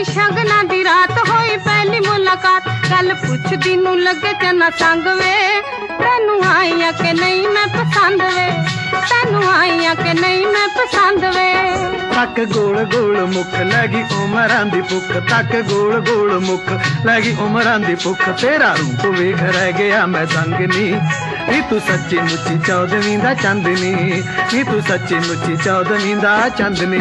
शगना दी रात होई पहली मुलाकात गल पुछदी नू लगे चना संग वे तैनू आईया के नहीं मैं पसंद वे तैनू आईया के नहीं मैं पसंद वे तक गोल गोल मुख लगी उमरां दी भुख तक गोल गोल मुख लगी उमरां दी भुख तेरा रूप वेख रह गया मैं दंगनी नी तू सच्ची मुच्ची 14वीं दा चांदनी नी तू सच्ची मुच्ची 14वीं दा चांदनी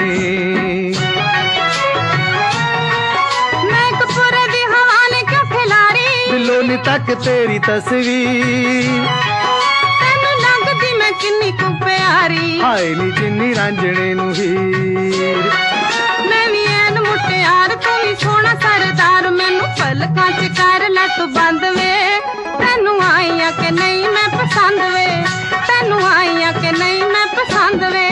मैं कपूरे दी हवा ने क्यों खिलारी दिलों नी तक तेरी तस्वीर तैनू लगदी मैं किन्नी कु प्यारी हाय नी जिन्नी रांझणे नू हीर मैं भी ऐन मुटियार तू भी सोहना सरदार मैनू पलकां च कर लै तू बंद वे तैनू आईया के नहीं मैं पसंद वे तैनू आईया के नहीं मैं पसंद वे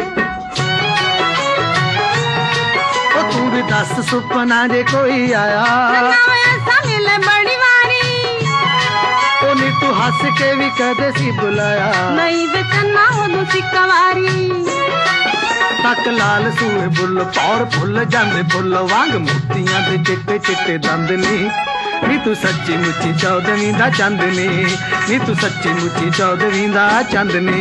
ओ तू भी दस सुपना जे कोई आया ऐसा मिले बड़ी वारी ओ नी तू हंस के भी कदे सी बुलाया नहीं वे चन्ना उदू सी कवारी तक लाल सूए बुल पौर फुल जांदे फुल वांग मोतियां दे चिट्टे चिट्टे दंद नी तू सच्ची मुच्ची 14वीं दा चांदनी नी तू सच्ची मुच्ची 14वीं दा चांदनी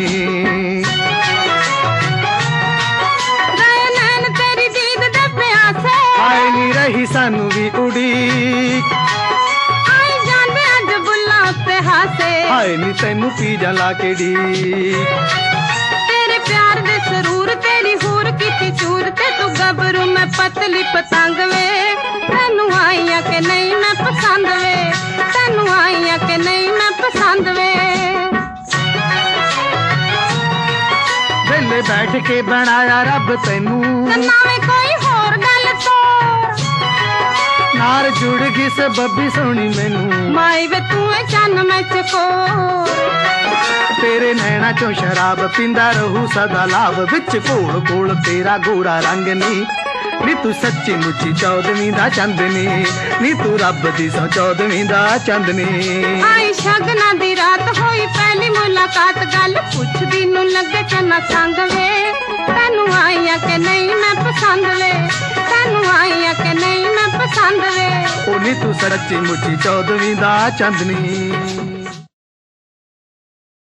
नैन तेरी दीद दे प्यासे आए नी रही सानू भी उड़ीक आई जांदे अज बुल्ला उत्ते हासे आए नी तैनू पी जा ला के ढीक तेरे प्यार दे सरूर तेरी हूर कीती चूर ते तू गबरू मैं पतली पतंग वे तैनू आईया के नहीं मैं पसंद वे तैनू आईया के नहीं मैं पसंद वे वेले बैठ के बनाया रब तैनू नावे कोई होर गल तो नार जुड़ गई से बब्बी सोनी मैनू माई वे तू है चन्न मैं चकोर तेरे नैना चो शराब पींदा रहू सदा लाभ विच कोल कोल तेरा गोरा रंग नी तू सच्ची मुच्ची 14वीं दा चांदनी नी तू रब दी सौ 14वीं दा चांदनी आई शगना दी रात होई पहली मुलाकात गल पुछदी नू लगे चना संग वे तैनू आईया के नहीं मैं पसंद वे तैनू आईया के नहीं मैं पसंद वे ओ नी तू सच्ची मुच्ची 14वीं दा चांदनी।